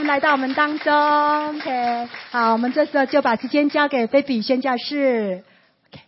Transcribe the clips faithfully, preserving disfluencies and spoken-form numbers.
来到我们当中。OK， 好，我们这时候就把时间交给菲比宣教士。OK，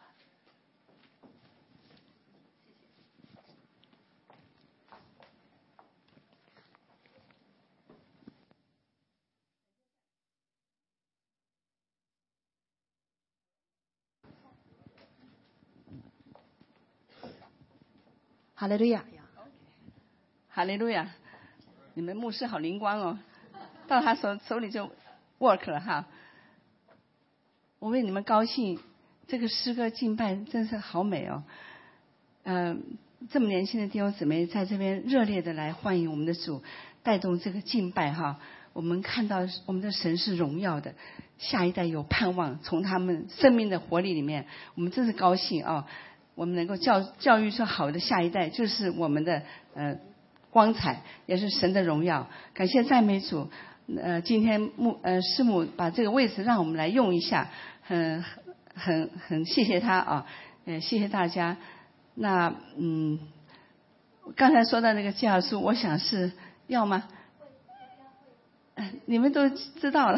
哈利路亚， 哈利路亚！你们牧师好灵光哦，到他手手里就 work 了哈。我为你们高兴，这个诗歌敬拜真是好美哦。嗯、呃，这么年轻的弟兄姊妹在这边热烈的来欢迎我们的主，带动这个敬拜哈。我们看到我们的神是荣耀的，下一代有盼望，从他们生命的活力里面，我们真是高兴啊、哦！我们能够教教育出好的下一代，就是我们的呃。光彩也是神的荣耀，感谢赞美主。呃，今天牧呃师母把这个位置让我们来用一下，很很很谢谢他啊，呃谢谢大家。那嗯，刚才说的那个介绍书，我想是要吗？呃、你们都知道了，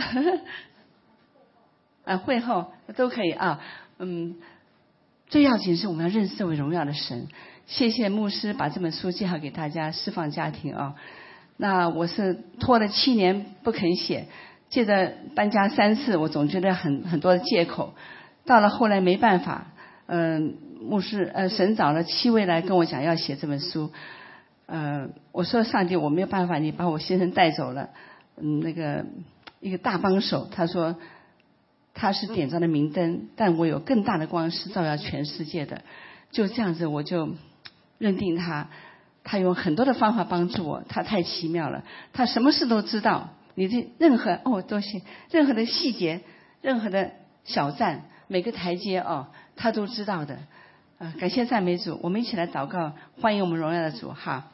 啊会后都可以啊，嗯，最要紧是我们要认识这位荣耀的神。谢谢牧师把这本书介绍给大家，释放家庭啊。那我是拖了七年不肯写，借着搬家三次，我总觉得很很多的借口。到了后来没办法，嗯、呃，牧师呃神找了七位来跟我讲要写这本书，呃，我说上帝我没有办法，你把我先生带走了，嗯，那个一个大帮手，他说他是点着的明灯，但我有更大的光是照耀全世界的，就这样子我就。认定他，他用很多的方法帮助我，他太奇妙了，他什么事都知道，你的任何哦都行，任何的细节，任何的小站，每个台阶哦，他都知道的。呃，感谢赞美主，我们一起来祷告，欢迎我们荣耀的主哈。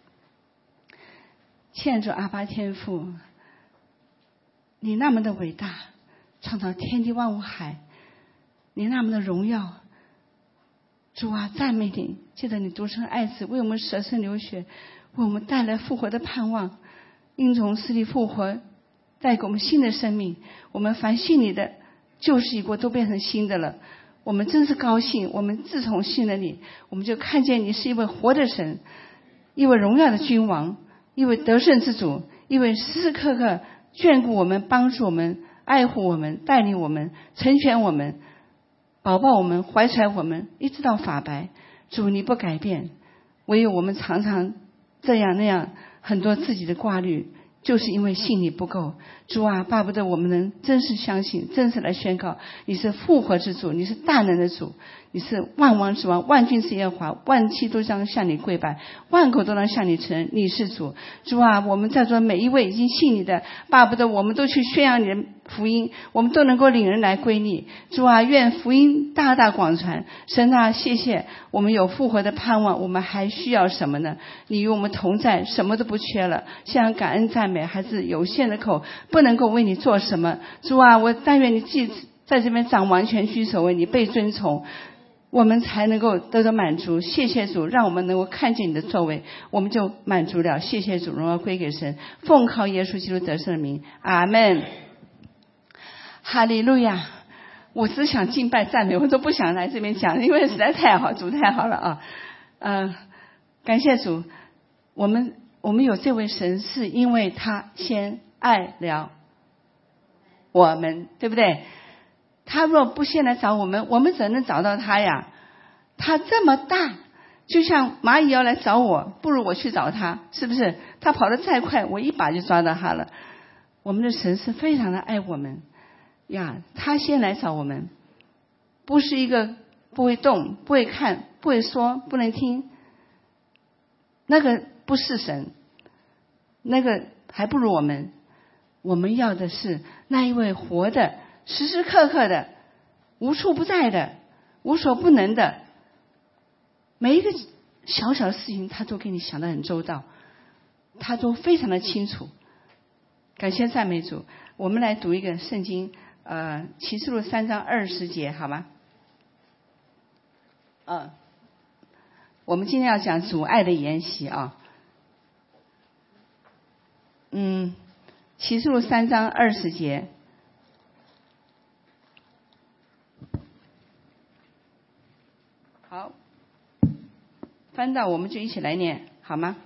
亲爱的主阿爸天父，你那么的伟大，创造天地万物海，你那么的荣耀。主啊，赞美你！记得你独生爱子为我们舍身流血，为我们带来复活的盼望，因从死里复活，带给我们新的生命。我们凡信你的，旧事已过，都变成新的了。我们真是高兴！我们自从信了你，我们就看见你是一位活的神，一位荣耀的君王，一位得胜之主，一位时时刻刻眷顾我们、帮助我们、爱护我们、带领我们、成全我们。保抱我们，怀揣我们，一直到法白。主你不改变，唯有我们常常这样那样，很多自己的挂虑，就是因为信你不够。主啊，巴不得我们能真实相信，真实来宣告，你是复活之主，你是大能的主，你是万王之王，万军之耶和华，万期都将向你跪拜，万口都能向你承认你是主。主啊，我们在座每一位已经信你的，巴不得我们都去宣扬你的福音，我们都能够领人来归你。主啊，愿福音大大广传。神啊，谢谢我们有复活的盼望，我们还需要什么呢？你与我们同在，什么都不缺了。向感恩赞美还是有限的口，不能够为你做什么。主啊，我但愿你自己在这边掌完全居首位，你被尊崇，我们才能够得到满足。谢谢主，让我们能够看见你的作为，我们就满足了。谢谢主，荣耀归给神，奉靠耶稣基督得胜的名，阿们。哈利路亚！我只想敬拜赞美，我都不想来这边讲，因为实在太好，主太好了啊！呃，感谢主，我们我们有这位神，是因为他先爱了我们，对不对？他若不先来找我们，我们怎能找到他呀？他这么大，就像蚂蚁要来找我，不如我去找他，是不是？他跑得再快，我一把就抓到他了。我们的神是非常的爱我们呀，他先来找我们，不是一个不会动、不会看、不会说、不能听，那个不是神，那个还不如我们。我们要的是那一位活的、时时刻刻的、无处不在的、无所不能的，每一个小小的事情他都给你想得很周到，他都非常的清楚。感谢赞美主。我们来读一个圣经，呃，启示录三章二十节，好吗？嗯，我们今天要讲主爱的筵席啊。嗯， 启示录三章二十节。好，翻到我们就一起来念，好吗？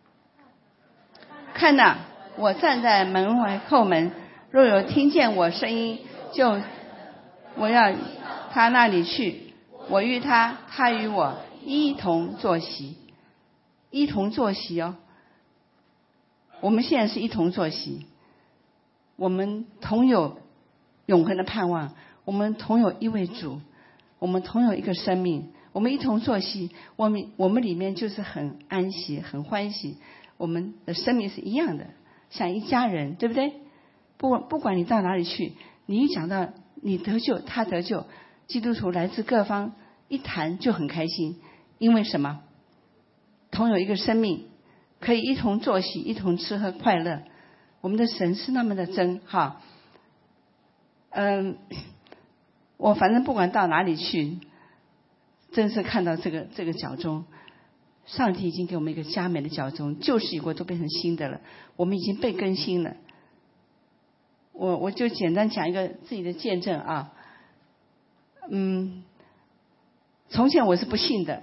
看哪，我站在门外叩门，若有听见我声音，就我要他那里去，我与他，他与我一同坐席。一同坐席哦，我们现在是一同坐席，我们同有永恒的盼望，我们同有一位主，我们同有一个生命，我们一同坐席，我们我们里面就是很安息，很欢喜，我们的生命是一样的，像一家人，对不对？不不管你到哪里去，你一讲到你得救，他得救，基督徒来自各方，一谈就很开心，因为什么？同有一个生命，可以一同坐席，一同吃喝快乐。我们的神是那么的真哈。嗯，我反正不管到哪里去，真是看到这个这个脚中，上帝已经给我们一个佳美的脚中，旧事已过，都变成新的了。我们已经被更新了。我我就简单讲一个自己的见证啊。嗯，从前我是不信的。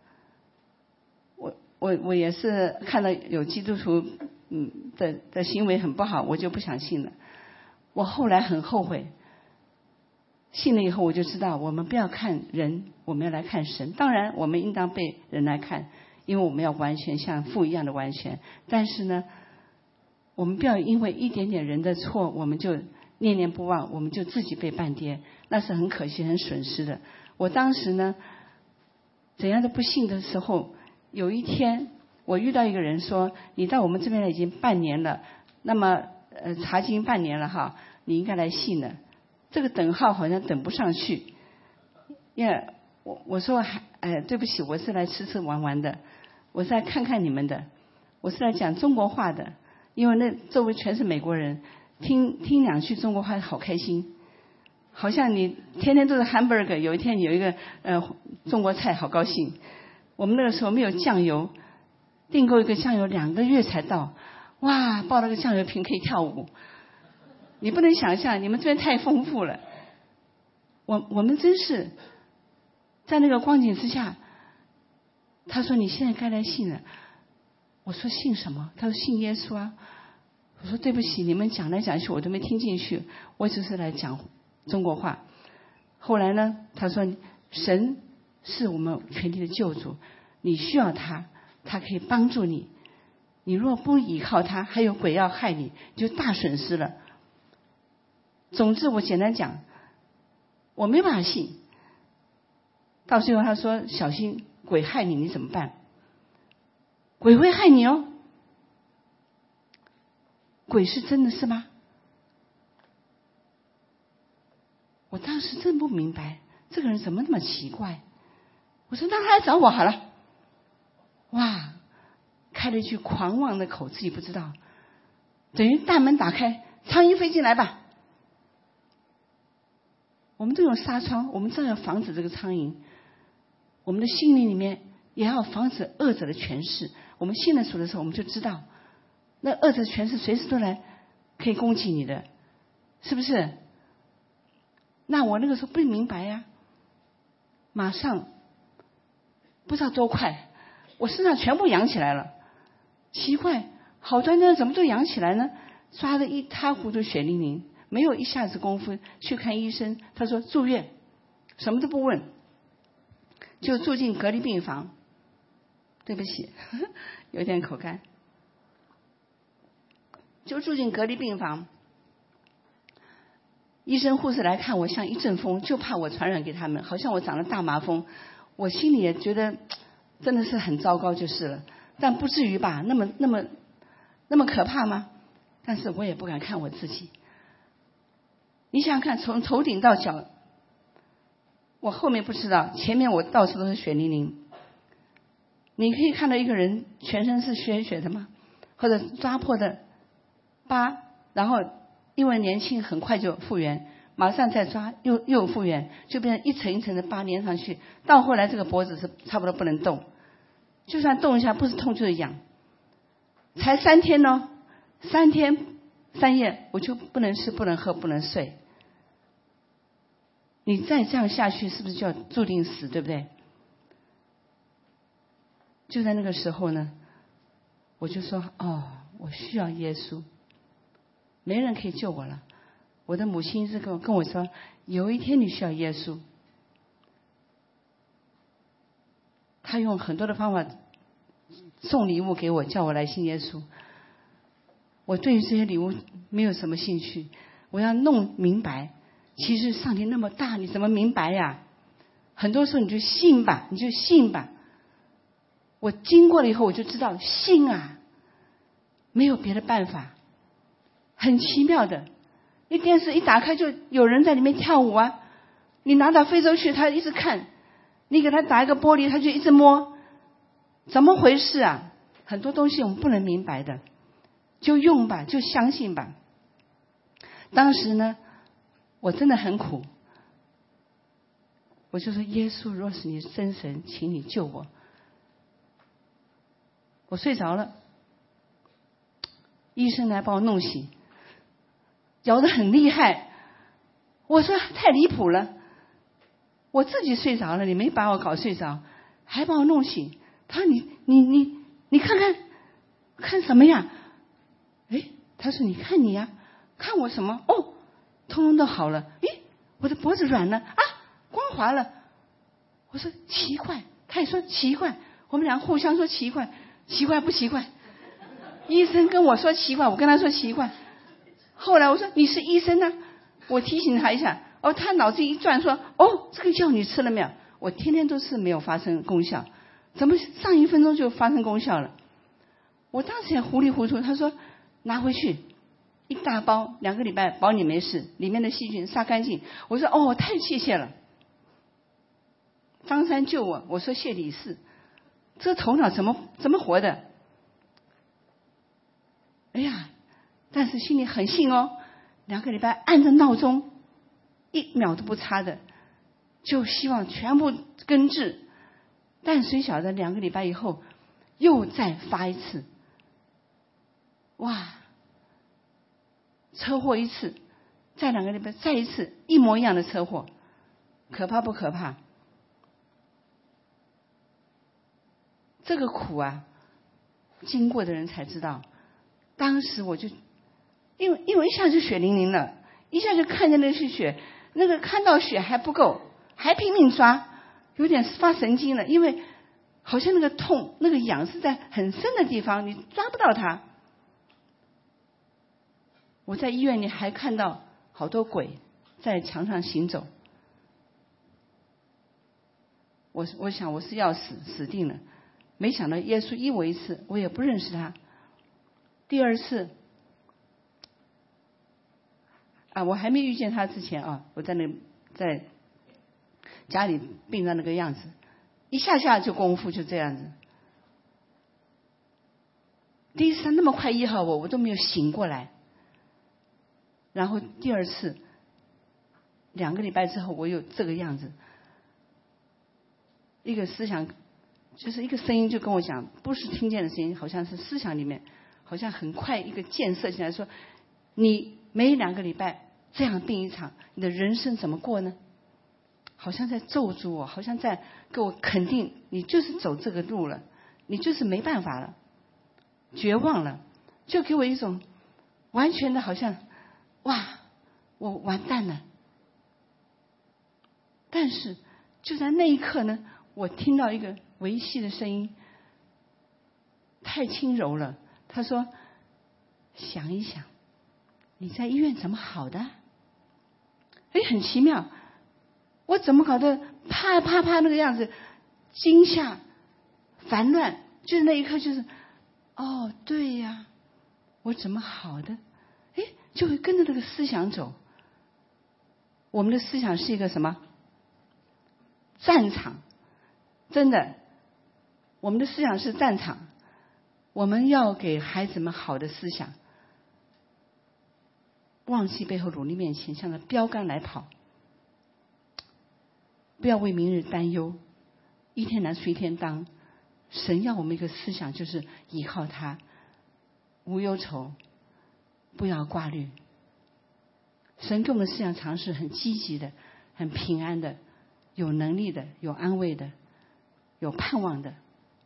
我我也是看到有基督徒嗯的的行为很不好，我就不想信了。我后来很后悔，信了以后我就知道，我们不要看人，我们要来看神。当然我们应当被人来看，因为我们要完全像父一样的完全。但是呢，我们不要因为一点点人的错，我们就念念不忘，我们就自己被半跌，那是很可惜很损失的。我当时呢怎样都不信的时候，有一天我遇到一个人说，你到我们这边来已经半年了，那么呃查经半年了哈，你应该来信了。这个等号好像等不上去，因为我我说还哎对不起，我是来吃吃玩玩的，我是来看看你们的，我是来讲中国话的，因为那周围全是美国人，听听两句中国话好开心，好像你天天都是 hamburger， 有一天有一个呃中国菜好高兴。我们那个时候没有酱油，订购一个酱油两个月才到，哇，抱了个酱油瓶可以跳舞。你不能想象，你们这边太丰富了。我我们真是在那个光景之下，他说你现在该来信了。我说信什么？他说信耶稣啊。我说对不起，你们讲来讲去我都没听进去，我只是来讲中国话。后来呢，他说神是我们全体的救主，你需要他，他可以帮助你。你若不依靠他，还有鬼要害你，你就大损失了。总之我简单讲，我没办法信。到最后他说小心鬼害你，你怎么办？鬼会害你哦。鬼是真的是吗？我当时真不明白，这个人怎么那么奇怪。我说那他来找我好了。哇，开了一句狂妄的口，自己不知道，等于大门打开，苍蝇飞进来吧。我们都有纱窗，我们正要防止这个苍蝇。我们的心灵里面也要防止恶者的权势。我们信了主的时候，我们就知道，那恶者权势随时都来可以攻击你的，是不是？那我那个时候不明白呀，马上不知道多快，我身上全部扬起来了。奇怪，好端端怎么都扬起来呢？抓得一塌糊涂，血淋淋，没有一下子功夫去看医生。他说住院，什么都不问，就住进隔离病房。对不起，呵呵有点口干。就住进隔离病房，医生护士来看我像一阵风，就怕我传染给他们，好像我长了大麻风。我心里也觉得真的是很糟糕就是了，但不至于吧，那么那么那么可怕吗？但是我也不敢看我自己。你想想看，从头顶到脚，我后面不知道，前面我到处都是血淋淋。你可以看到一个人全身是血血的吗？或者抓破的疤，然后因为年轻很快就复原，马上再抓又又复原，就变成一层一层的疤连上去，到后来这个脖子是差不多不能动，就算动一下不是痛就是痒。才三天哦，三天三夜我就不能吃不能喝不能睡。你再这样下去是不是就要注定死，对不对？就在那个时候呢，我就说哦，我需要耶稣，没人可以救我了。我的母亲一直跟我跟我说，有一天你需要耶稣。他用很多的方法送礼物给我，叫我来信耶稣。我对于这些礼物没有什么兴趣，我要弄明白，其实上帝那么大，你怎么明白呀？很多时候你就信吧，你就信吧。我经过了以后，我就知道信啊，没有别的办法。很奇妙的，一电视一打开就有人在里面跳舞啊，你拿到非洲去他一直看，你给他打一个玻璃他就一直摸，怎么回事啊？很多东西我们不能明白的，就用吧，就相信吧。当时呢我真的很苦，我就说耶稣若是你真神，请你救我。我睡着了，医生来把我弄醒，摇得很厉害。我说太离谱了，我自己睡着了，你没把我搞睡着，还把我弄醒。他说你你你你看看看什么呀？哎，他说你看你呀，看我什么？哦，通通都好了。诶，我的脖子软了啊，光滑了。我说奇怪，他也说奇怪，我们俩互相说奇怪。奇怪不奇怪？医生跟我说奇怪，我跟他说奇怪。后来我说你是医生呢、啊，我提醒他一下。哦，他脑子一转说，哦，这个药你吃了没有？我天天都吃，没有发生功效，怎么上一分钟就发生功效了？我当时也糊里糊涂。他说拿回去一大包，两个礼拜保你没事，里面的细菌杀干净。我说哦，太谢谢了，张三救我。我说谢李四。这头脑怎么怎么活的？哎呀，但是心里很信哦。两个礼拜按着闹钟，一秒都不差的，就希望全部根治。但谁晓得两个礼拜以后又再发一次，哇！车祸一次，再两个礼拜再一次，一模一样的车祸，可怕不可怕？这个苦啊，经过的人才知道。当时我就因为因为一下就血淋淋了，一下就看见那是血，那个看到血还不够，还拼命抓，有点发神经了。因为好像那个痛那个痒是在很深的地方，你抓不到它。我在医院里还看到好多鬼在墙上行走，我我想我是要死死定了。没想到耶稣医我一次，我也不认识他。第二次啊，我还没遇见他之前啊，我在那在家里病成那个样子，一下下就功夫就这样子。第一次他那么快医好我，我都没有醒过来。然后第二次两个礼拜之后，我有这个样子，一个思想。就是一个声音就跟我讲，不是听见的声音，好像是思想里面，好像很快一个箭射进来说，你每两个礼拜这样病一场，你的人生怎么过呢？好像在咒诅我，好像在给我肯定，你就是走这个路了，你就是没办法了，绝望了，就给我一种完全的好像，哇，我完蛋了。但是就在那一刻呢，我听到一个维系的声音，太轻柔了。他说：“想一想，你在医院怎么好的？”哎，很奇妙，我怎么搞得啪啪啪那个样子，惊吓、烦乱，就是那一刻，就是哦，对呀，我怎么好的？哎，就会跟着那个思想走。我们的思想是一个什么？战场，真的。我们的思想是战场，我们要给孩子们好的思想，忘记背后努力面前，向着标杆来跑。不要为明日担忧，一天难除一天当。神要我们一个思想，就是依靠他，无忧愁， 不要挂虑。神给我们的思想常是很积极的，很平安的，有能力的，有安慰的，有盼望的。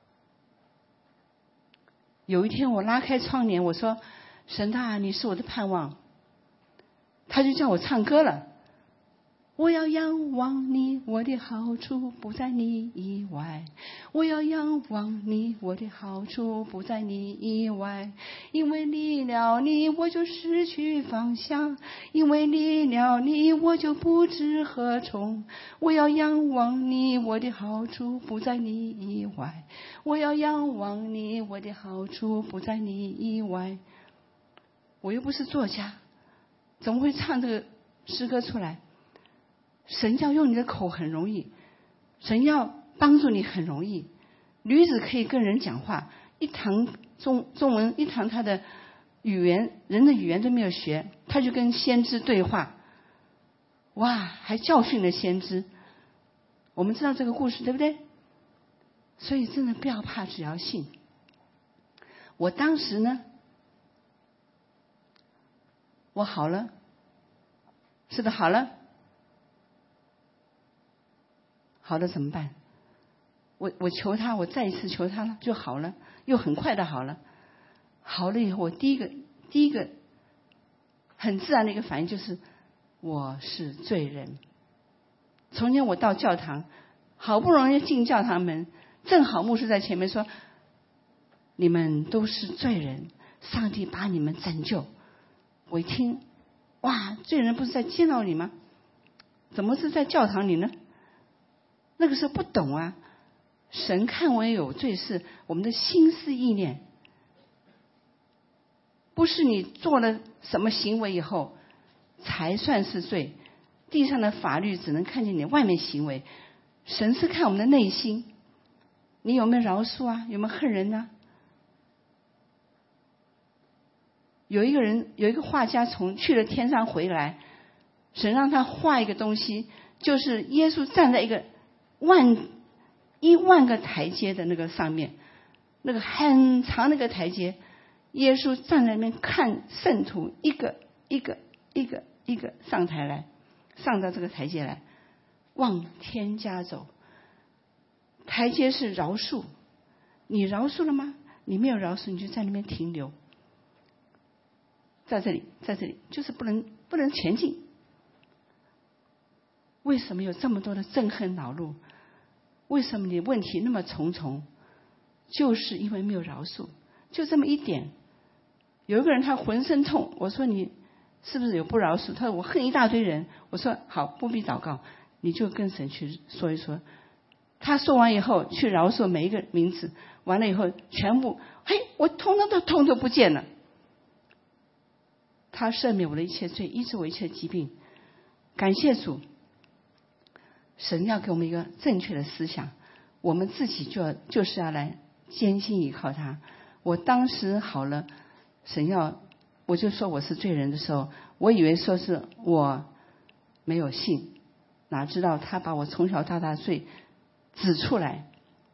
有一天我拉开窗帘，我说神啊，你是我的盼望。他就叫我唱歌了。我要仰望你，我的好处不在你以外。我要仰望你，我的好处不在你以外。因为离了你，我就失去方向；因为离了你，我就不知何从。我要仰望你，我的好处不在你以外。我要仰望你，我的好处不在你以外。我又不是作家，怎么会唱这个诗歌出来？神要用你的口很容易，神要帮助你很容易。驴子可以跟人讲话，一堂中中文一堂他的语言人的语言都没有学，他就跟先知对话，哇，还教训了先知。我们知道这个故事对不对？所以真的不要怕，只要信。我当时呢，我好了，是的，好了。好了怎么办？我我求他，我再一次求他了，就好了，又很快的好了。好了以后，我第一个第一个很自然的一个反应就是我是罪人。从前我到教堂，好不容易进教堂门，正好牧师在前面说：“你们都是罪人，上帝把你们拯救。”我一听，哇，罪人不是在监牢里吗？怎么是在教堂里呢？那个时候不懂啊，神看为有罪是我们的心思意念，不是你做了什么行为以后才算是罪。地上的法律只能看见你外面行为，神是看我们的内心，你有没有饶恕啊？有没有恨人呢？有一个人，有一个画家从去了天上回来，神让他画一个东西，就是耶稣站在一个万一万个台阶的那个上面，那个很长的一个台阶，耶稣站在那边看圣徒一个一个一个一个上台来，上到这个台阶来，往天家走。台阶是饶恕，你饶恕了吗？你没有饶恕，你就在那边停留，在这里，在这里，就是不能不能前进。为什么有这么多的憎恨恼怒？为什么你问题那么重重？就是因为没有饶恕，就这么一点。有一个人他浑身痛，我说你是不是有不饶恕？他说我恨一大堆人。我说好，不必祷告，你就跟神去说一说。他说完以后去饶恕每一个名字，完了以后全部，嘿，我通通都通都不见了。他赦免我的一切罪，医治我一切疾病。感谢主。神要给我们一个正确的思想，我们自己就要就是要来坚信依靠他。我当时好了，神要我就说我是罪人的时候，我以为说是我没有信，哪知道他把我从小到大的罪指出来，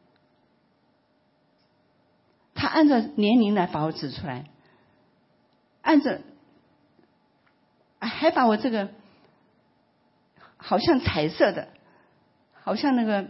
他按照年龄来把我指出来，按照还把我这个好像彩色的，好像那个，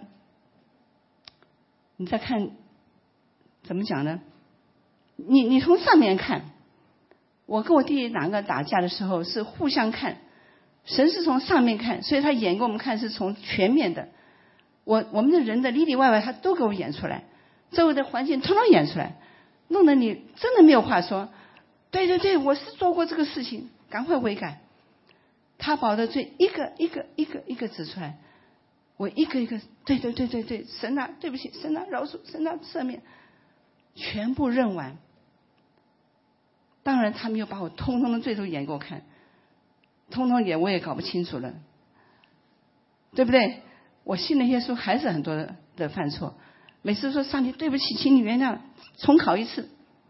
你再看怎么讲呢？你你从上面看，我跟我弟弟两个打架的时候是互相看，神是从上面看，所以他演给我们看是从全面的。我我们的人的里里外外他都给我演出来，周围的环境统统演出来，弄得你真的没有话说。对对对，我是做过这个事情，赶快悔改。他把我的罪一个一个一个一个指出来。我一个一个，对对对对对，神啊，对不起，神啊，饶恕，神啊，赦免，全部认完。当然，他没有把我通通的罪都演给我看，通通演我也搞不清楚了，对不对？我信了耶稣，还是很多的的犯错。每次说上帝对不起，请你原谅，重考一次。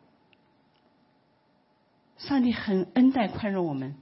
上帝很恩待宽容我们，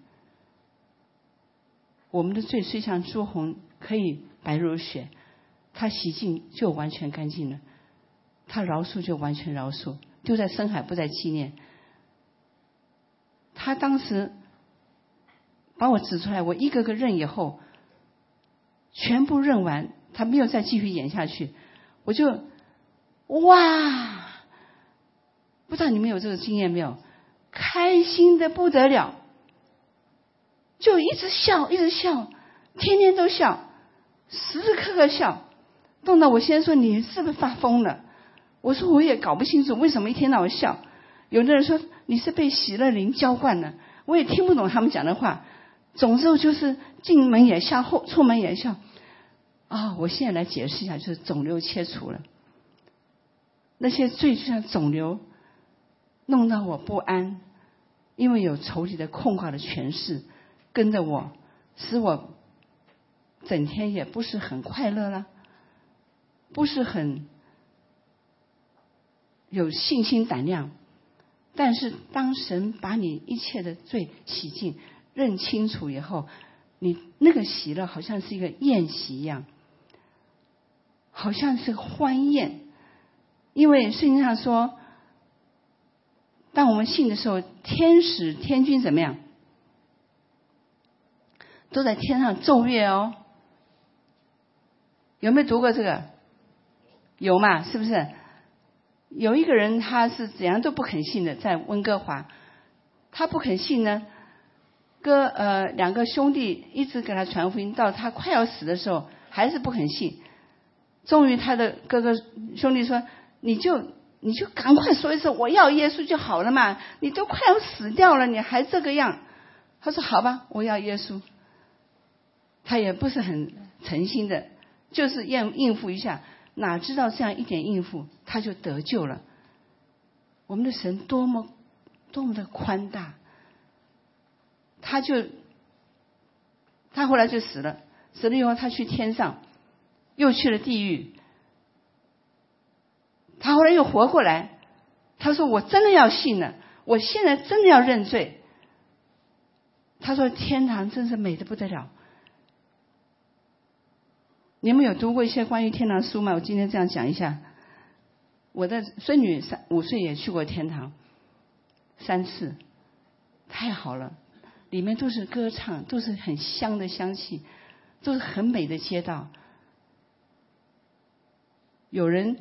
我们的罪虽像朱红，可以白如雪，他洗净就完全干净了，他饶恕就完全饶恕，丢在深海不再纪念。 他当时把我指出来，我一个个认以后，全部认完，他没有再继续演下去，我就哇，不知道你们有这个经验没有？开心的不得了，就一直笑，一直笑，天天都笑，时时刻刻笑，弄到我先生说你是不是发疯了？我说我也搞不清楚为什么一天到晚笑。有的人说你是被喜乐灵浇灌了，我也听不懂他们讲的话。总之就是进门也笑，后出门也笑。啊、哦，我现在来解释一下，就是肿瘤切除了，那些罪就像肿瘤，弄到我不安，因为有仇敌的控告的权势跟着我，使我整天也不是很快乐了，不是很有信心胆量。但是当神把你一切的罪洗净认清楚以后，你那个喜乐好像是一个宴席一样，好像是欢宴。因为圣经上说，当我们信的时候，天使天军怎么样，都在天上奏乐哦。有没有读过这个？有嘛？是不是？有一个人他是怎样都不肯信的，在温哥华，他不肯信呢，哥呃两个兄弟一直给他传福音，到他快要死的时候还是不肯信。终于他的哥哥兄弟说，你就你就赶快说一声我要耶稣就好了嘛，你都快要死掉了你还这个样。他说好吧，我要耶稣。他也不是很诚心的，就是应应付一下，哪知道这样一点应付他就得救了。我们的神多么多么的宽大，他就他后来就死了，死了以后他去天上，又去了地狱。他后来又活过来，他说我真的要信了，我现在真的要认罪。他说天堂真是美得不得了。你们有读过一些关于天堂书吗？我今天这样讲一下。我的孙女三五岁也去过天堂三次，太好了，里面都是歌唱，都是很香的香气，都是很美的街道。有人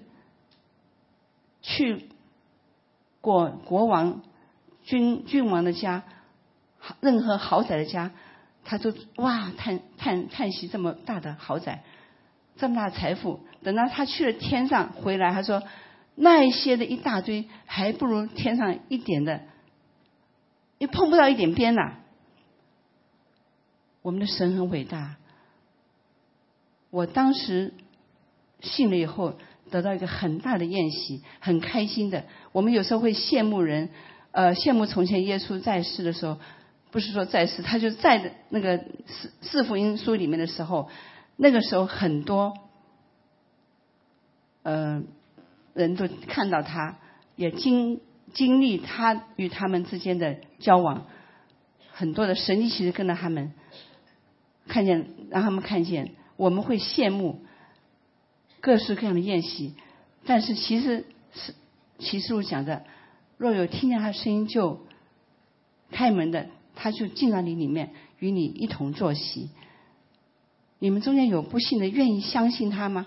去过国王君君王的家，任何豪宅的家，他都哇叹叹叹息，这么大的豪宅，这么大的财富。等到他去了天上回来，他说那一些的一大堆还不如天上一点的，也碰不到一点边呐。我们的神很伟大。我当时信了以后得到一个很大的宴席，很开心的。我们有时候会羡慕人，呃，羡慕从前耶稣在世的时候，不是说在世，他就在的那个四四福音书里面的时候，那个时候很多呃人都看到他，也经经历他与他们之间的交往，很多的神迹其实跟着他们，看见让他们看见，我们会羡慕各式各样的宴席。但是其实是启示录讲的，若有听见他的声音就开门的，他就进到你里面，与你一同坐席。你们中间有不信的，愿意相信他吗？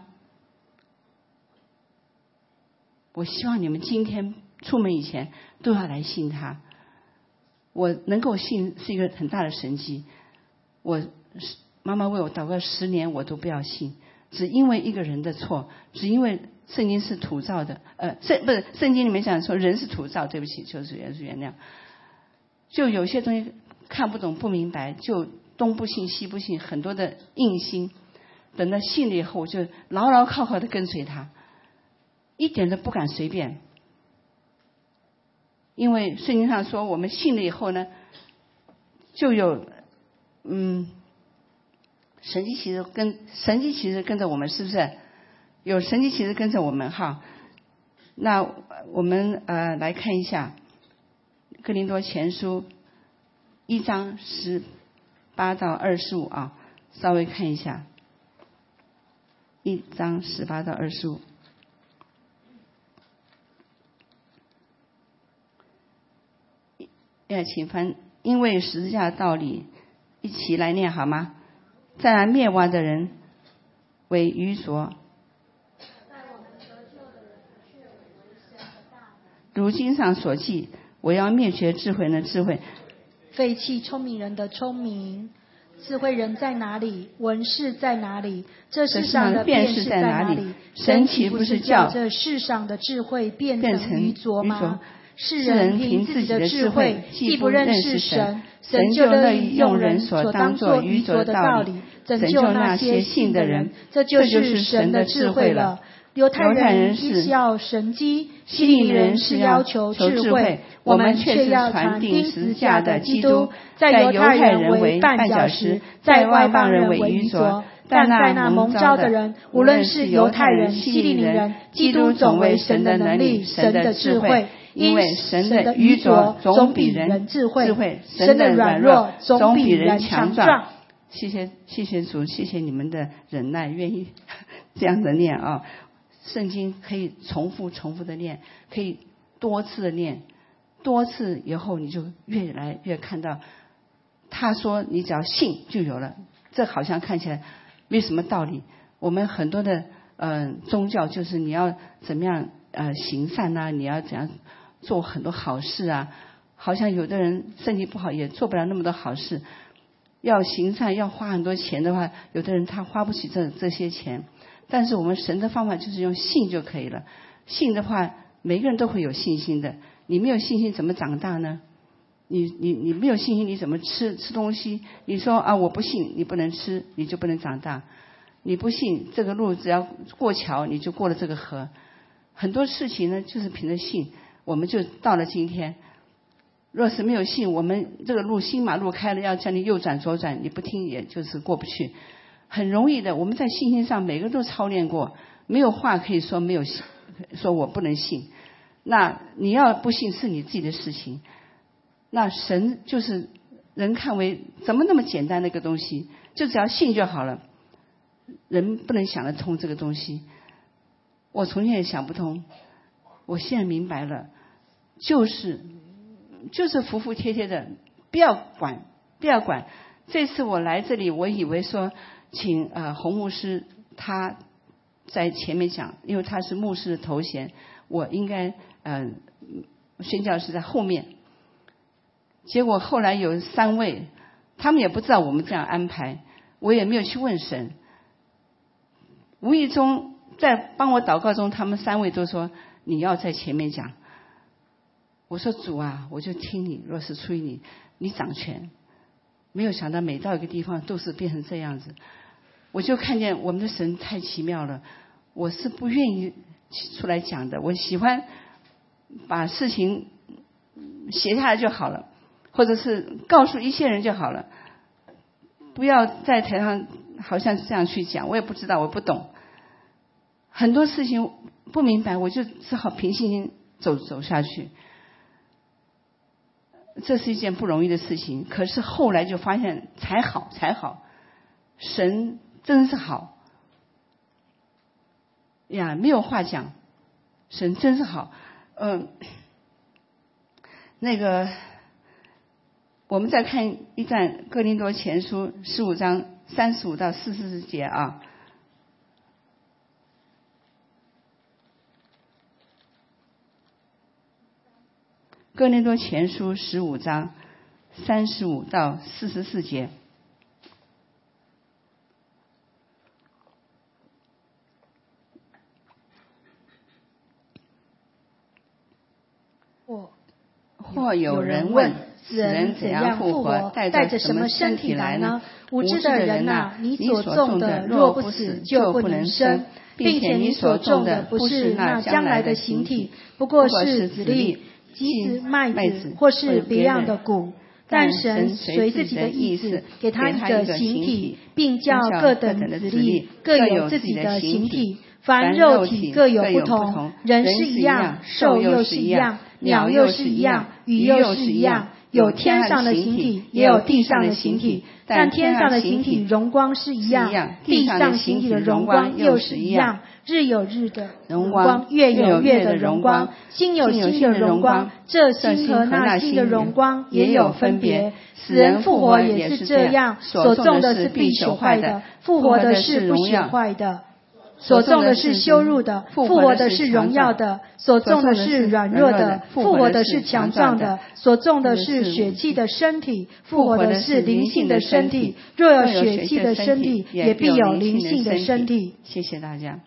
我希望你们今天出门以前都要来信他。我能够信是一个很大的神迹。我妈妈为我祷告十年，我都不要信，只因为一个人的错，只因为圣经是土造的，呃，圣不是圣经里面讲说人是土造，对不起，求主原是原谅。就有些东西看不懂不明白，就东不信西不信，很多的硬心。等到信了以后，我就牢牢靠靠的跟随他，一点都不敢随便。因为圣经上说，我们信了以后呢，就有嗯，神迹其实跟神迹其实跟着我们，是不是？有神迹其实跟着我们哈。那我们呃来看一下哥林多前书一章十八到二十五啊，稍微看一下。一章十八到二十五。 要请翻，因为十字架的道理，一起来念好吗？再来灭亡的人为愚拙，如经上所记，我要灭绝智慧人的智慧， 废弃聪明人的聪明。智慧人在哪里？文士在哪里？这世上的辨识在哪里？神岂不是叫这世上的智慧变成愚拙吗？世人凭自己的智慧，既不认识神，神就乐意用人所当作愚拙的道理，拯救那些信的人。这就是神的智慧了。犹太人是要神机，希利尼人是要求智慧，我们却要传钉十字架的基督，在犹太人为绊脚石，在外邦人为愚拙。但在那蒙召的人，无论是犹太人、希利尼人，基督总为神的能力、神的智慧。因为神的愚拙总比人智慧，神的软弱总比人强壮。 谢谢谢谢主，谢谢你们的忍耐，愿意这样的念啊。圣经可以重复重复的念，可以多次的念，多次以后你就越来越看到，他说你只要信就有了。这好像看起来没什么道理。我们很多的呃宗教就是你要怎么样呃行善啊，你要怎样做很多好事啊，好像有的人身体不好也做不了那么多好事。要行善要花很多钱的话，有的人他花不起这这些钱。但是我们神的方法就是用信就可以了。信的话，每个人都会有信心的。你没有信心怎么长大呢？你你你没有信心，你怎么吃吃东西？你说啊，我不信，你不能吃，你就不能长大。你不信，这个路只要过桥，你就过了这个河。很多事情呢，就是凭着信，我们就到了今天。若是没有信，我们这个路新马路开了，要叫你右转左转，你不听，也就是过不去。很容易的，我们在信心上每个人都操练过，没有话可以说没有信，说我不能信。那你要不信是你自己的事情。那神就是人看为怎么那么简单的一个东西，就只要信就好了。人不能想得通这个东西，我从前也想不通，我现在明白了，就是就是服服帖帖的，不要管不要管。这次我来这里，我以为说请呃洪牧师他在前面讲，因为他是牧师的头衔，我应该呃宣教师在后面。结果后来有三位，他们也不知道我们这样安排，我也没有去问神。无意中在帮我祷告中，他们三位都说你要在前面讲。我说主啊，我就听你，若是出于你，你掌权。没有想到每到一个地方都是变成这样子，我就看见我们的神太奇妙了。我是不愿意出来讲的，我喜欢把事情写下来就好了，或者是告诉一些人就好了，不要在台上好像是这样去讲。我也不知道，我不懂，很多事情不明白，我就只好凭信心走走下去。这是一件不容易的事情，可是后来就发现才好才好，神真是好呀，没有话讲，神真是好。嗯，那个我们再看一段哥林多前书十五章三十五到四十节啊。哥林多前书十五章三十五到四十四节。 或或有人问，死人怎样复活？带着什么身体来呢？无知的人呐，你所种的若不死，就不能生，并且你所种的不是那将来的形体，不过是子粒、 鸡子、麦子，或是别样的谷。但神随自己的意思给他一个形体，并叫各等子粒各有自己的形体。凡肉体各有不同，人是一样，兽又是一样，鸟又是一样，鱼又是一样。 有天上的形体，也有地上的形体，但天上的形体荣光是一样，地上形体的荣光又是一样。日有日的荣光，月有月的荣光，星有星的荣光，这星和那星的荣光也有分别。死人复活也是这样，所种的是必朽坏的，复活的是不朽坏的；所种的是羞辱的，复活的是荣耀的；所种的是软弱的，复活的是强壮的；所种的是血气的身体，复活的是灵性的身体。若有血气的身体，也必有灵性的身体。 谢谢大家。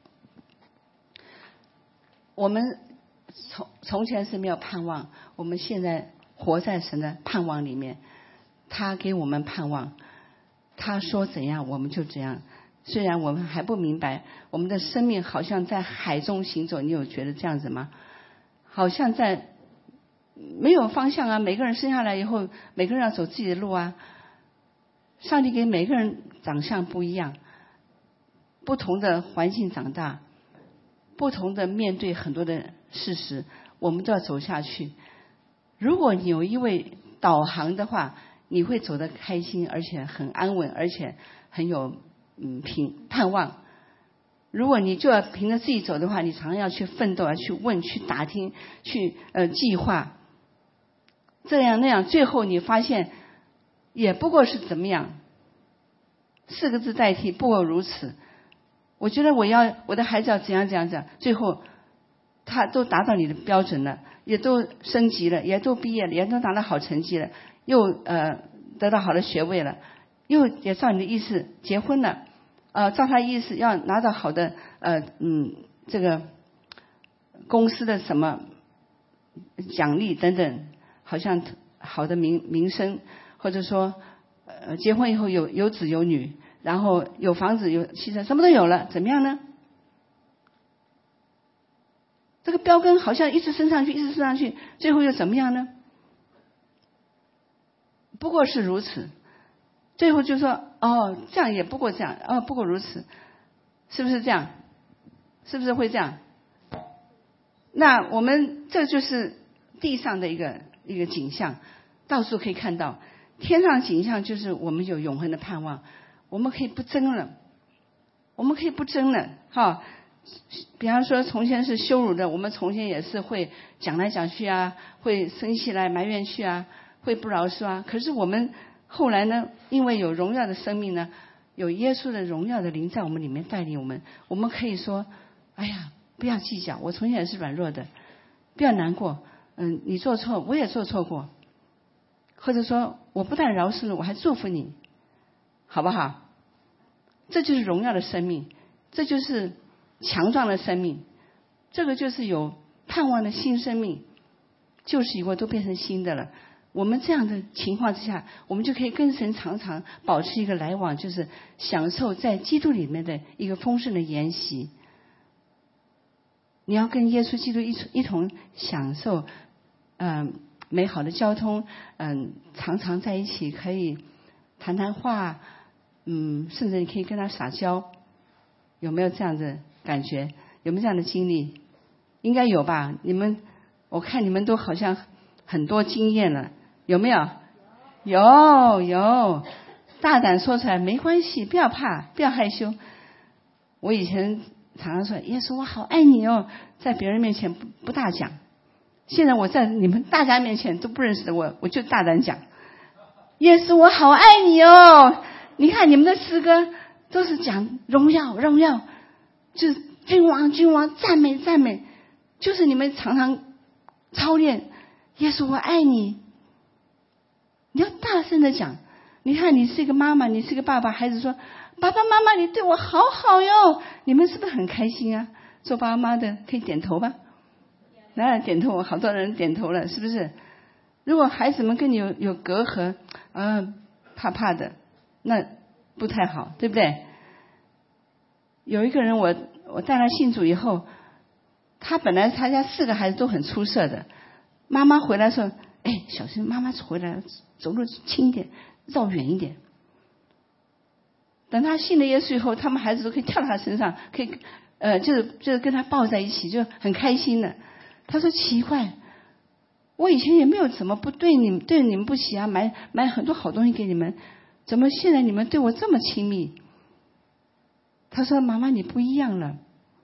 我们从从前是没有盼望，我们现在活在神的盼望里面。他给我们盼望，他说怎样我们就怎样。虽然我们还不明白，我们的生命好像在海中行走，你有觉得这样子吗？好像在没有方向啊，每个人生下来以后，每个人要走自己的路啊。上帝给每个人长相不一样，不同的环境长大，不同的面对很多的事实，我们都要走下去。如果你有一位导航的话，你会走得开心，而且很安稳，而且很有嗯平盼望。如果你就要凭着自己走的话，你常常要去奋斗，要去问，去打听，去呃计划，这样那样，最后你发现也不过是怎么样，四个字代替，不过如此。我觉得我要我的孩子要怎样怎样怎样，最后他都达到你的标准了，也都升级了，也都毕业了，也都拿到好成绩了，又呃得到好的学位了，又也照你的意思结婚了，呃照他意思要拿到好的呃嗯这个公司的什么奖励等等，好像好的名名声，或者说呃结婚以后有有子有女，然后有房子有汽车，什么都有了，怎么样呢？这个标杆好像一直升上去，一直升上去，最后又怎么样呢？不过是如此。最后就说哦，这样也不过这样，哦，不过如此，是不是这样？是不是会这样？那我们这就是地上的一个一个景象，到处可以看到。天上景象就是我们有永恒的盼望，我们可以不争了，我们可以不争了，哈。比方说从前是羞辱的，我们从前也是会讲来讲去啊，会生气来埋怨去啊，会不饶恕啊。可是我们后来呢，因为有荣耀的生命呢，有耶稣的荣耀的灵在我们里面带领我们，我们可以说，哎呀，不要计较，我从前也是软弱的，不要难过，嗯，你做错我也做错过，或者说我不但饶恕了，我还祝福你，好不好？这就是荣耀的生命，这就是强壮的生命，这个就是有盼望的新生命，旧事已过都变成新的了。我们这样的情况之下，我们就可以跟神常常保持一个来往，就是享受在基督里面的一个丰盛的筵席。你要跟耶稣基督一一同享受嗯、呃、美好的交通，嗯、呃、常常在一起可以谈谈话，嗯甚至你可以跟他撒娇，有没有这样的感觉？有没有这样的经历？应该有吧？你们我看你们都好像很多经验了，有没有？有有，大胆说出来没关系，不要怕，不要害羞。我以前常常说耶稣我好爱你哦，在别人面前不不大讲，现在我在你们大家面前都不认识的我，我就大胆讲耶稣我好爱你哦。你看你们的诗歌都是讲荣耀荣耀，就是君王君王，赞美赞美，就是你们常常操练耶稣我爱你，你要大声的讲。你看你是一个妈妈，你是一个爸爸，孩子说爸爸妈妈你对我好好哟，你们是不是很开心啊？做爸妈的可以点头吧，来点头，好多人点头了，是不是？如果孩子们跟你有有隔阂，嗯，怕怕的，那不太好，对不对？有一个人我我带他信主以后，他本来他家四个孩子都很出色的，妈妈回来说哎小心妈妈回来走路轻一点，绕远一点。等他信了耶稣以后，他们孩子都可以跳到他身上，可以呃就是就是跟他抱在一起，就很开心的。他说奇怪， 我以前也没有怎么不对你们对你们不起啊，买买很多好东西给你们，怎么现在你们对我这么亲密？他说妈妈你不一样了。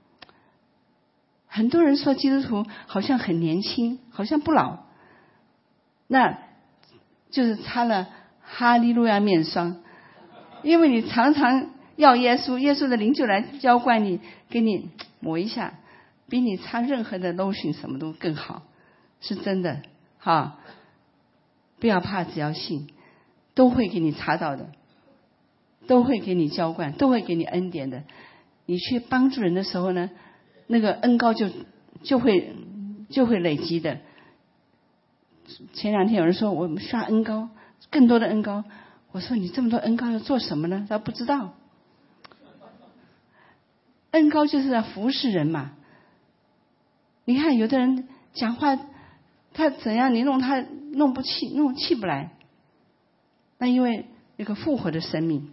很多人说基督徒好像很年轻，好像不老，那就是擦了哈利路亚面霜，因为你常常要耶稣，耶稣的灵就来浇灌你，给你抹一下，比你擦任何的 lotion 什么都更好，是真的哈。不要怕，只要信，都会给你擦到的，都会给你浇灌，都会给你恩典的。你去帮助人的时候呢，那个恩膏就就会就会累积的。前两天有人说我们刷恩膏，更多的恩膏，我说你这么多恩膏要做什么呢？他不知道，恩膏就是要服侍人嘛。你看有的人讲话他怎样，你弄他弄不气，弄气不来，那因为那个复活的生命。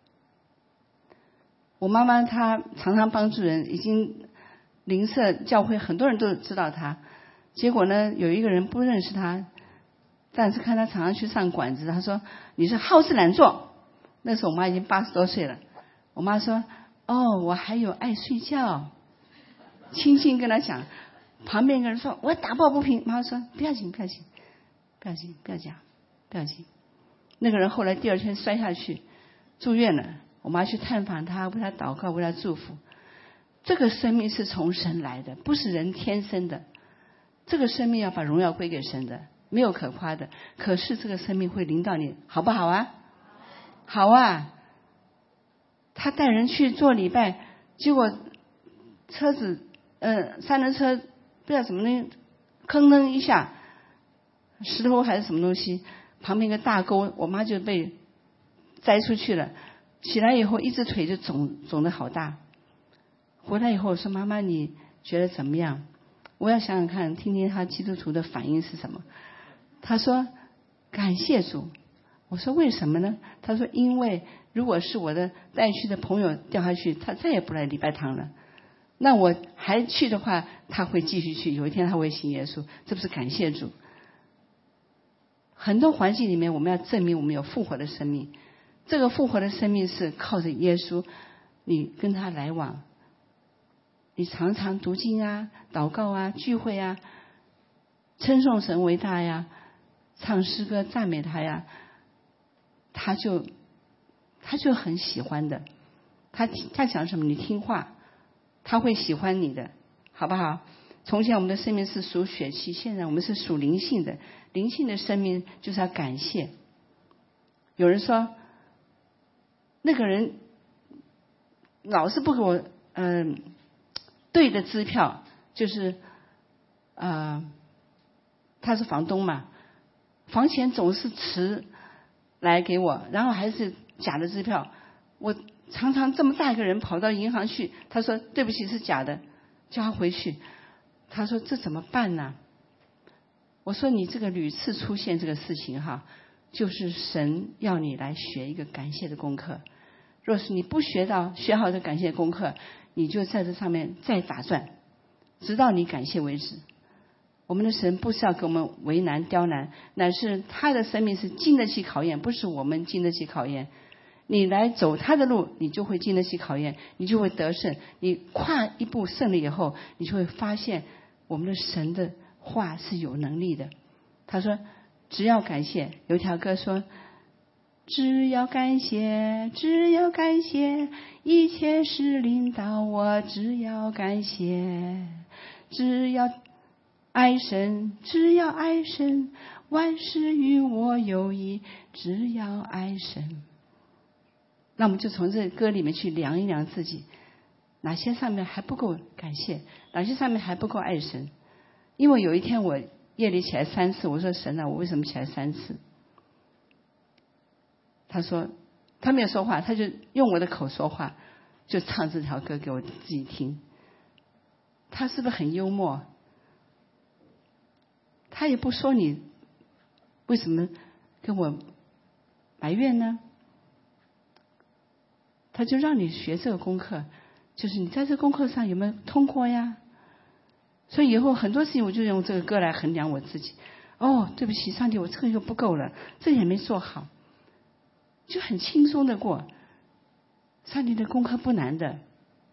我妈妈她常常帮助人，已经邻舍教会很多人都知道她，结果呢有一个人不认识她，但是看她常常去上馆子，他说你是好吃懒做。那时候我妈已经八十多岁了，我妈说哦我还有爱睡觉，轻轻跟她讲。旁边一个人说我打抱不平，妈妈说不要紧不要紧不要紧不要讲不要紧。那个人后来第二天摔下去住院了，我妈去探访他，为他祷告，为他祝福。这个生命是从神来的，不是人天生的。这个生命要把荣耀归给神的，没有可夸的。可是这个生命会临到你，好不好啊？好啊。他带人去做礼拜，结果车子呃三轮车不知道怎么呢，吭噔一下，石头还是什么东西，旁边一个大沟，我妈就被栽出去了。起来以后一只腿就肿肿得好大。回来以后我说妈妈你觉得怎么样？我要想想看，听听他基督徒的反应是什么。他说感谢主。我说为什么呢？他说因为如果是我的带去的朋友掉下去，他再也不来礼拜堂了，那我还去的话他会继续去，有一天他会信耶稣，这不是感谢主。很多环境里面我们要证明我们有复活的生命，这个复活的生命是靠着耶稣，你跟他来往，你常常读经啊祷告啊聚会啊，称颂神为大呀，唱诗歌赞美他呀，他就他就很喜欢的。他他讲什么你听话，他会喜欢你的，好不好？从前我们的生命是属血气，现在我们是属灵性的。灵性的生命就是要感谢。有人说那个人老是不给我嗯、呃、对的支票，就是呃他是房东嘛，房钱总是迟来给我，然后还是假的支票。我常常这么大一个人跑到银行去，他说对不起是假的，叫他回去。他说这怎么办呢？我说你这个屡次出现这个事情哈，就是神要你来学一个感谢的功课。若是你不学到学好的感谢功课，你就在这上面再打转，直到你感谢为止。我们的神不是要给我们为难刁难，乃是他的生命是经得起考验，不是我们经得起考验。你来走他的路，你就会经得起考验，你就会得胜。你跨一步胜利以后，你就会发现我们的神的话是有能力的。他说只要感谢，有一条歌说只要感谢只要感谢，一切是领导我，只要感谢只要爱神只要爱神，万事与我有益，只要爱神。那我们就从这歌里面去量一量自己，哪些上面还不够感谢，哪些上面还不够爱神。因为有一天我夜里起来三次，我说神啊，我为什么起来三次？他说他没有说话，他就用我的口说话，就唱这条歌给我自己听。他是不是很幽默？他也不说你为什么跟我埋怨呢？他就让你学这个功课，就是你在这个功课上有没有通过呀？所以以后很多事情我就用这个歌来衡量我自己。 哦，对不起，上帝，我这个又不够了，这也没做好，就很轻松的过。上帝的功课不难的，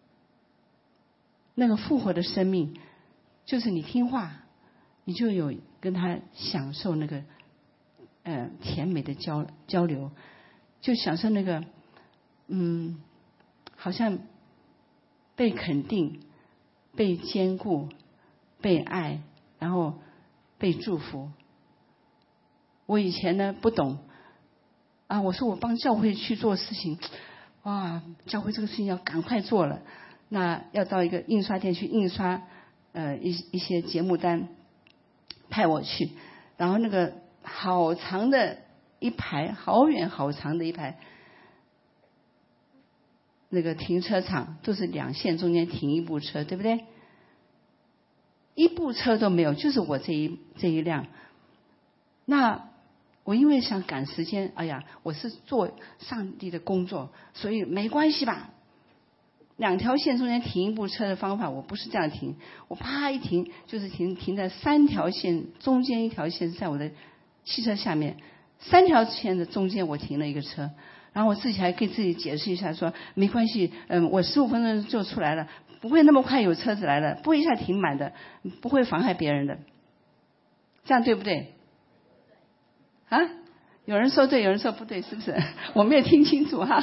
那个复活的生命，就是你听话，你就有跟他享受那个呃甜美的交交流，就享受那个嗯，好像被肯定、被坚固、被爱，然后被祝福。我以前呢不懂啊，我说我帮教会去做事情，哇，教会这个事情要赶快做了，那要到一个印刷店去印刷呃一一些节目单，派我去，然后那个好长的一排，好远好长的一排，那个停车场都是两线中间停一部车，对不对？一部车都没有，就是我这一这一辆。那我因为想赶时间，哎呀，我是做上帝的工作，所以没关系吧。两条线中间停一部车的方法，我不是这样停，我啪一停就是停停在三条线中间，一条线在我的汽车下面，三条线的中间我停了一个车，然后我自己还给自己解释一下说没关系，嗯，我十五分钟就出来了，不会那么快有车子来了，不会一下停满的，不会妨害别人的，这样对不对？啊，有人说对，有人说不对，是不是？我没有听清楚哈。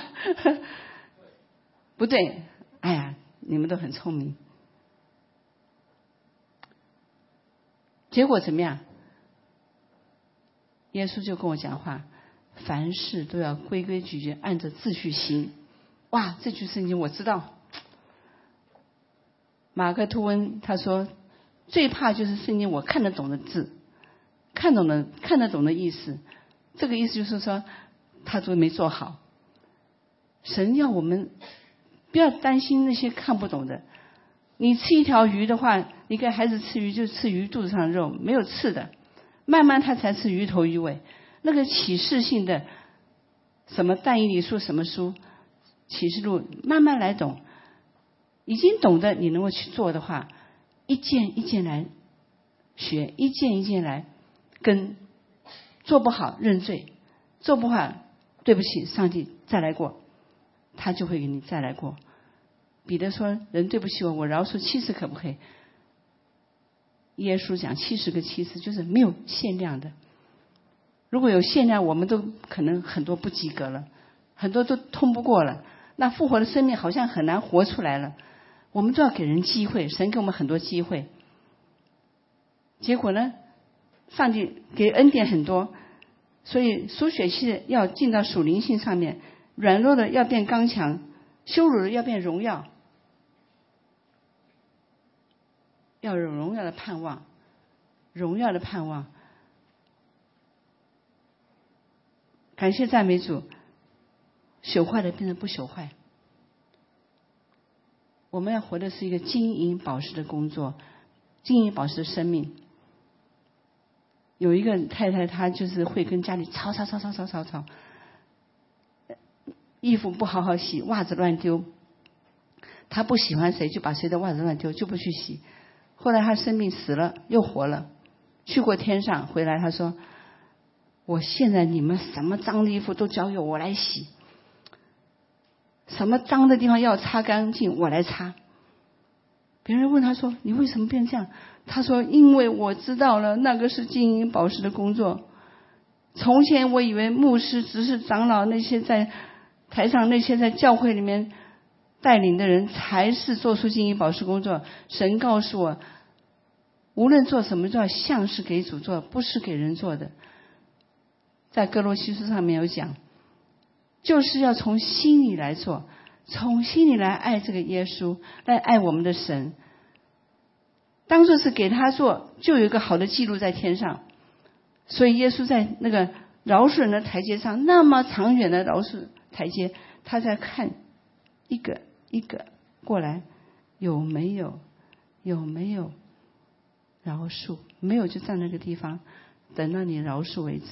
不对，哎呀，你们都很聪明。结果怎么样？耶稣就跟我讲话，凡事都要规规矩矩按着秩序行。哇，这句圣经我知道。马克吐温他说，最怕就是圣经我看得懂的字，看懂的看得懂的意思，这个意思就是说他都没做好。神要我们不要担心那些看不懂的。你吃一条鱼的话，你给孩子吃鱼就吃鱼肚子上的肉，没有刺的，慢慢他才吃鱼头鱼尾。那个启示性的什么但以理书什么书启示录，慢慢来懂。已经懂得你能够去做的话，一件一件来学，一件一件来跟，做不好认罪，做不好对不起上帝再来过，他就会给你再来过。彼得说人对不起我，我饶恕七次可不可以？耶稣讲七十个七次，就是没有限量的。如果有限量，我们都可能很多不及格了，很多都通不过了，那复活的生命好像很难活出来了。我们都要给人机会，神给我们很多机会。结果呢，上帝给恩典很多，所以属血气的要进到属灵性上面，软弱的要变刚强，羞辱的要变荣耀，要有荣耀的盼望，荣耀的盼望。感谢赞美主，朽坏的变成不朽坏。我们要活的是一个金银宝石的工作，金银宝石的生命。有一个太太，她就是会跟家里吵吵吵吵吵吵吵，衣服不好好洗，袜子乱丢，她不喜欢谁就把谁的袜子乱丢，就不去洗。后来她生病死了又活了，去过天上，回来她说，我现在你们什么脏的衣服都交给我来洗，什么脏的地方要擦干净我来擦。别人问他说你为什么变这样？他说因为我知道了那个是金银宝石的工作。从前我以为牧师只是长老，那些在台上那些在教会里面带领的人才是做出金银宝石工作。神告诉我，无论做什么都要像是给主做，不是给人做的。在哥罗西书上面有讲，就是要从心里来做，从心里来爱这个耶稣，来爱我们的神。当作是给他做，就有一个好的记录在天上。所以耶稣在那个饶恕人的台阶上，那么长远的饶恕台阶，他在看一个一个过来，有没有有没有饶恕？没有就站那个地方，等到你饶恕为止。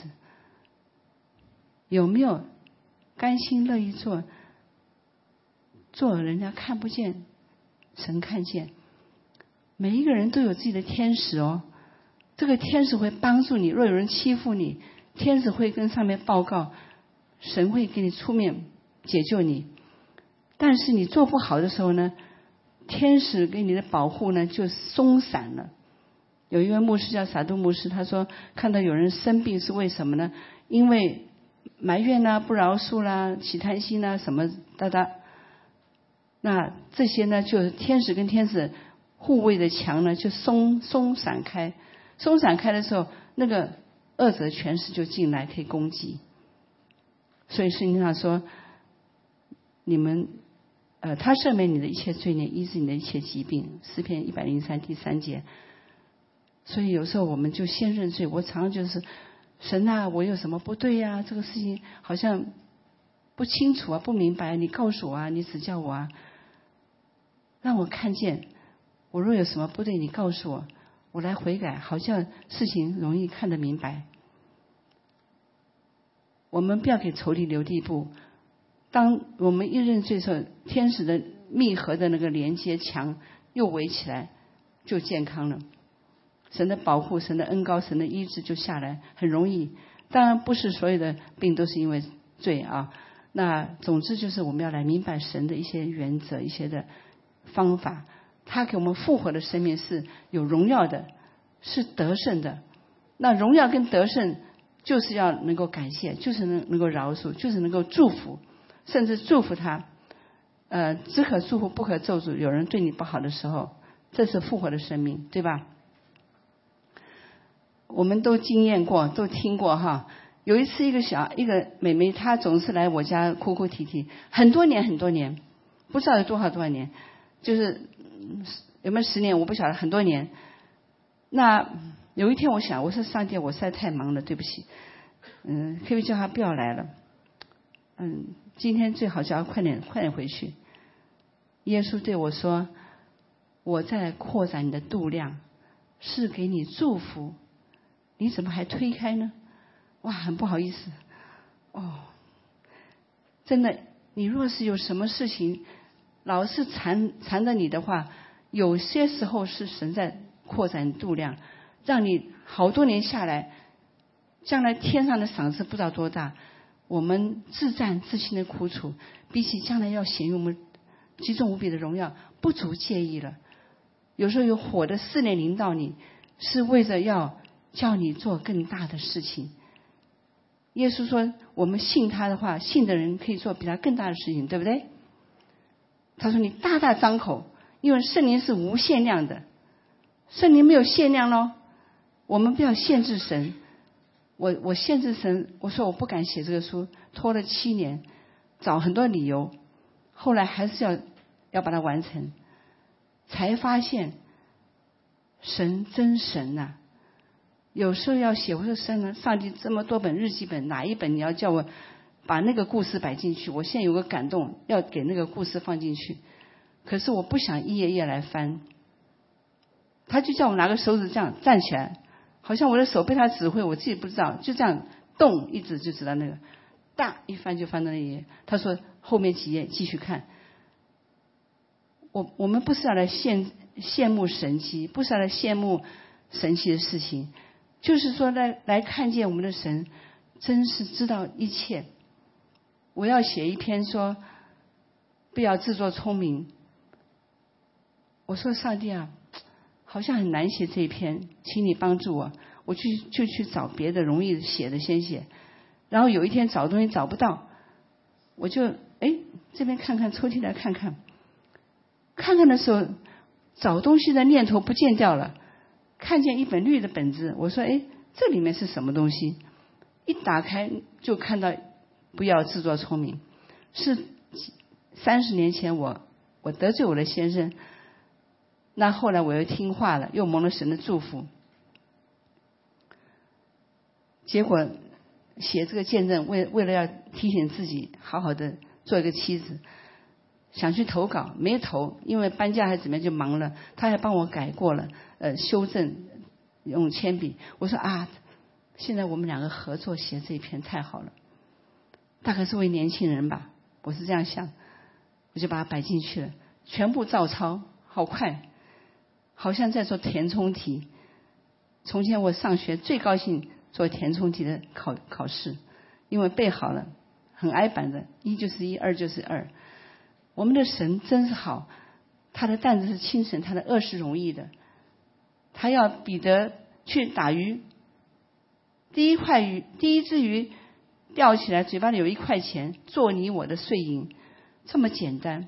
有没有甘心乐意做？做人家看不见，神看见。每一个人都有自己的天使哦， 这个天使会帮助你。若有人欺负你，天使会跟上面报告，神会给你出面解救你。但是你做不好的时候呢，天使给你的保护呢就松散了。有一位牧师叫撒杜牧师，他说看到有人生病是为什么呢？因为埋怨啦、不饶恕啦、起贪心啦什么哒哒。那这些呢，就是天使跟天使护卫的墙呢就松松散开，松散开的时候，那个恶者权势就进来可以攻击。所以圣经上说，你们呃，他赦免你的一切罪孽，医治你的一切疾病。诗篇一百零三第三节。所以有时候我们就先认罪。我常常就是神啊，我有什么不对呀、啊？这个事情好像不清楚啊，不明白，你告诉我啊，你指教我啊，让我看见。我若有什么不对，你告诉我，我来悔改，好像事情容易看得明白。我们不要给仇敌留地步。当我们一认罪的时候，天使的密合的那个连接墙又围起来，就健康了。神的保护、神的恩膏、神的医治就下来，很容易。当然不是所有的病都是因为罪啊。那总之就是我们要来明白神的一些原则、一些的方法。他给我们复活的生命是有荣耀的，是得胜的。那荣耀跟得胜就是要能够感谢，就是能能够饶恕，就是能够祝福，甚至祝福他。呃，只可祝福不可咒诅。有人对你不好的时候，这是复活的生命，对吧？我们都经验过，都听过哈。有一次，一个小一个妹妹，她总是来我家哭哭啼啼，很多年很多年，不知道有多少多少年，就是有没有十年我不晓得，很多年。那有一天我想，我说上帝，我实在太忙了，对不起，嗯，可不可以叫她不要来了？嗯，今天最好叫她快点快点回去。耶稣对我说，我在扩展你的度量，是给你祝福，你怎么还推开呢？哇，很不好意思哦。真的，你若是有什么事情老是缠缠着你的话，有些时候是神在扩展度量，让你好多年下来，将来天上的赏赐不知道多大。我们自战自心的苦楚，比起将来要显于我们极重无比的荣耀，不足介意了。有时候有火的试炼临到你，是为着要叫你做更大的事情。耶稣说，我们信他的话，信的人可以做比他更大的事情，对不对？他说你大大张口，因为圣灵是无限量的，圣灵没有限量咯。我们不要限制神。我我限制神，我说我不敢写这个书，拖了七年，找很多理由，后来还是要要把它完成，才发现神真神呐、啊。有时候要写，我说神啊，上帝这么多本日记本，哪一本你要叫我把那个故事摆进去？我现在有个感动，要给那个故事放进去，可是我不想一页页来翻。他就叫我拿个手指这样站起来，好像我的手被他指挥，我自己不知道，就这样动一指就知道那个，大一翻就翻到那一页。他说后面几页继续看。我我们不是要来羡羡慕神迹，不是要来羡慕神奇的事情，就是说来来看见我们的神真是知道一切。我要写一篇说不要自作聪明。我说上帝啊，好像很难写这一篇，请你帮助我。我去就去找别的容易写的先写，然后有一天找东西找不到，我就哎这边看看抽屉来看看，看看的时候找东西的念头不见掉了，看见一本绿的本子，我说哎这里面是什么东西？一打开就看到不要自作聪明，是三十年前我我得罪我的先生，那后来我又听话了，又蒙了神的祝福，结果写这个见证，为为了要提醒自己好好的做一个妻子，想去投稿没投，因为搬家还怎么样就忙了，他还帮我改过了，呃修正用铅笔。我说啊，现在我们两个合作写这一篇太好了，大概是为年轻人吧，我是这样想，我就把它摆进去了，全部照抄，好快，好像在做填充题。 从前我上学最高兴做填充题的考考试，因为背好了，很挨板的，一就是一，二就是二。我们的神真是好，他的担子是轻省，他的恶是容易的。他要彼得去打鱼，第一块鱼，第一只鱼钓起来，嘴巴里有一块钱，做你我的碎银，这么简单。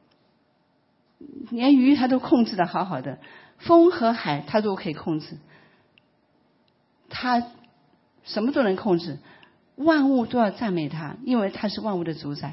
连鱼他都控制的好好的，风和海他都可以控制，他什么都能控制，万物都要赞美他，因为他是万物的主宰，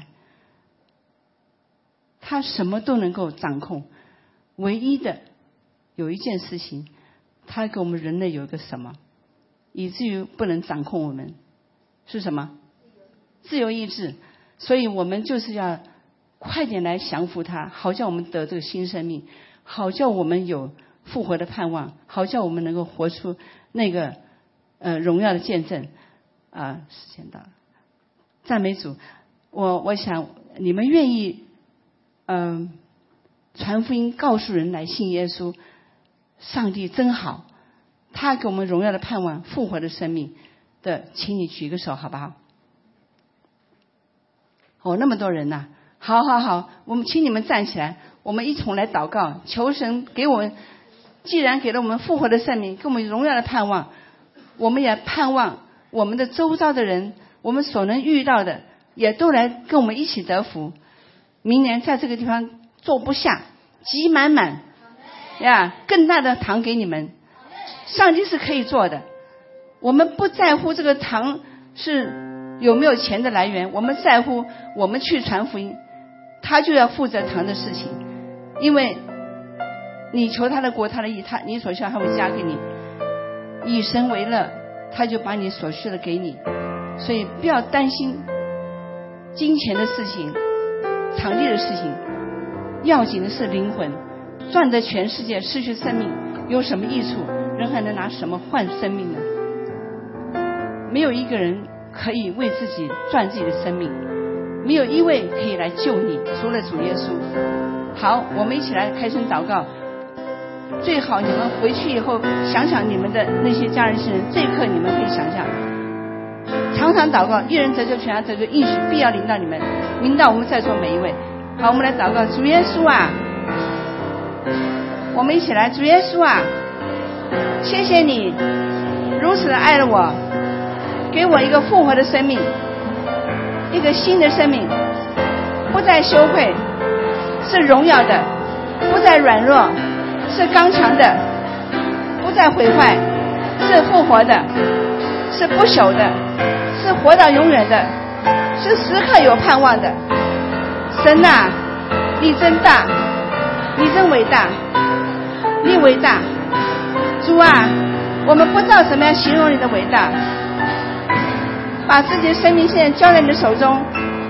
他什么都能够掌控。唯一的有一件事情，他给我们人类有一个什么，以至于不能掌控我们，是什么？自由意志。所以我们就是要快点来降服他，好叫我们得这个新生命，好叫我们有复活的盼望，好叫我们能够活出那个呃荣耀的见证啊！时间到了，赞美主。我我想你们愿意嗯、呃、传福音，告诉人来信耶稣，上帝真好，他给我们荣耀的盼望，复活的生命的，请你举个手好不好？哦，那么多人呐、啊！好好好，我们请你们站起来，我们一同来祷告，求神给我们，既然给了我们复活的生命，给我们荣耀的盼望，我们也盼望我们的周遭的人，我们所能遇到的，也都来跟我们一起得福。明年在这个地方坐不下，挤满满呀，更大的堂给你们。上帝是可以做的，我们不在乎这个堂是有没有钱的来源，我们在乎我们去传福音，他就要负责堂的事情，因为你求他的国他的义，他你所需要他会加给你，以神为乐，他就把你所需的给你。所以不要担心金钱的事情，场地的事情，要紧的是灵魂。赚得全世界失去生命有什么益处？人还能拿什么换生命呢？没有一个人可以为自己赚自己的生命，没有一位可以来救你，除了主耶稣。好，我们一起来开声祷告。最好你们回去以后想想你们的那些家人亲人，这一刻你们可以想想，常常祷告，一人得救全家得救，应许必要临到你们，临到我们在座每一位。好，我们来祷告。主耶稣啊，我们一起来。主耶稣啊，谢谢你如此的爱了我，给我一个复活的生命，一个新的生命，不再羞愧，是荣耀的，不再软弱，是刚强的，不再毁坏，是复活的，是不朽的，是活到永远的，是时刻有盼望的。神啊，你真大，你真伟大，你伟大。主啊，我们不知道怎么样形容你的伟大，把自己的生命现在交在你的手中，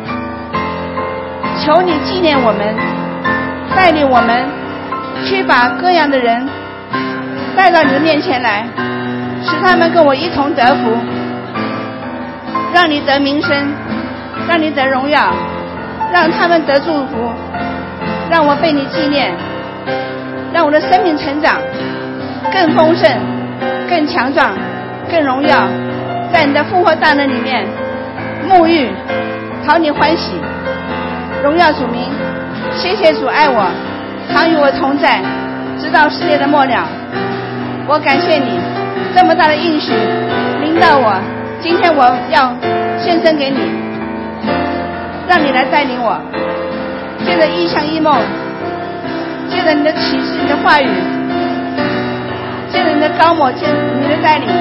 求你纪念我们，带领我们去把各样的人带到你的面前来，使他们跟我一同得福，让你得名声，让你得荣耀，让他们得祝福，让我被你纪念，让我的生命成长更丰盛，更强壮，更荣耀，在你的复活大能里面沐浴，讨你欢喜，荣耀主名。谢谢主爱我，常与我同在，直到世界的末了。我感谢你这么大的应许临到我，今天我要献身给你，让你来带领我，借着异象异梦，借着你的启示，你的话语，借着你的高抹，借着你的带领，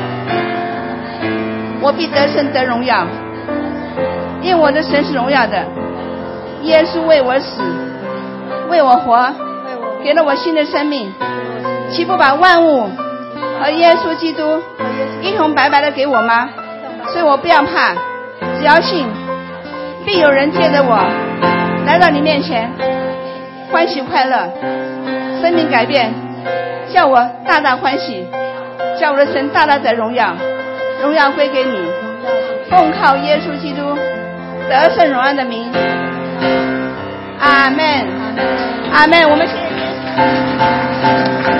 我必得胜得荣耀，因为我的神是荣耀的。耶稣为我死，为我活，给了我新的生命，岂不把万物和耶稣基督一同白白的给我吗？所以我不要怕，只要信，必有人接着我来到你面前，欢喜快乐，生命改变，叫我大大欢喜，叫我的神大大的荣耀，荣耀归给你，奉靠耶稣基督得胜荣耀的名。阿们，阿们，我们谢谢。